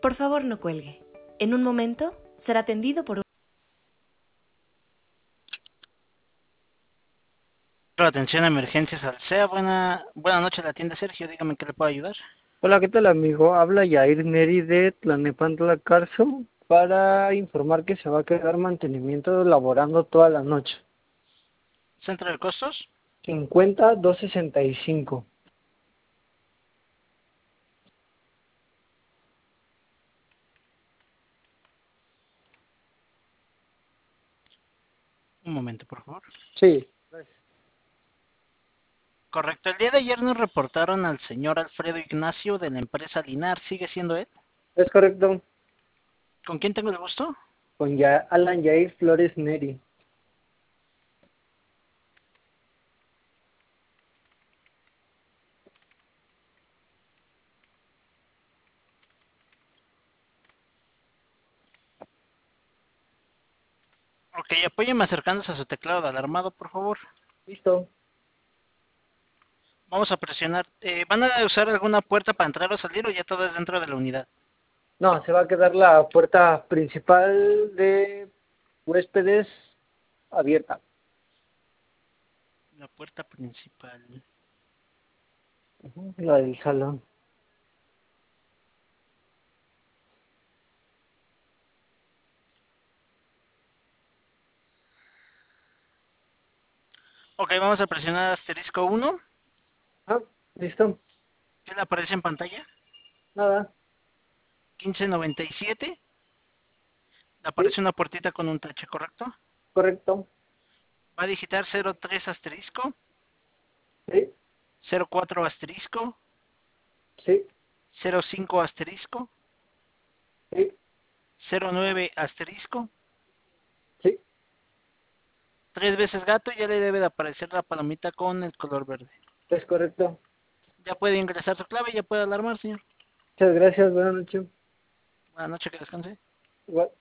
Por favor, no cuelgue. En un momento será atendido por un... Atención a emergencias al SEA. Buena noche, la tienda Sergio. Dígame que le puedo ayudar. Hola, ¿qué tal, amigo? Habla Yair Neri de Tlalnepantla Carso para informar que se va a quedar mantenimiento laborando toda la noche. Centro de costos. 50-265. Un momento, por favor. Sí, Correcto. El día de ayer nos reportaron al señor Alfredo Ignacio de la empresa Linar. ¿Sigue siendo él? es correcto. ¿Con quién tengo el gusto? Con Alan Yair Flores Neri. Ok, apóyeme acercándose a su teclado de alarmado, por favor. Listo. Vamos a presionar. ¿Van a usar alguna puerta para entrar o salir o ya todo es dentro de la unidad? No, se va a quedar la puerta principal de huéspedes abierta. La puerta principal. La del salón. Ok, vamos a presionar asterisco 1. Ah, listo. ¿Qué le aparece en pantalla? Nada. 1597. Le Sí, aparece una puertita con un tache, ¿correcto? correcto. Va a digitar 03 asterisco, Sí, 04 asterisco, sí, 05 asterisco, sí, 09 asterisco. sí. Tres veces gato y ya le debe de aparecer la palomita con el color verde. Es correcto. Ya puede ingresar su clave y ya puede alarmar, señor. Muchas gracias. Buenas noches. Buenas noches, que descanse. Igual.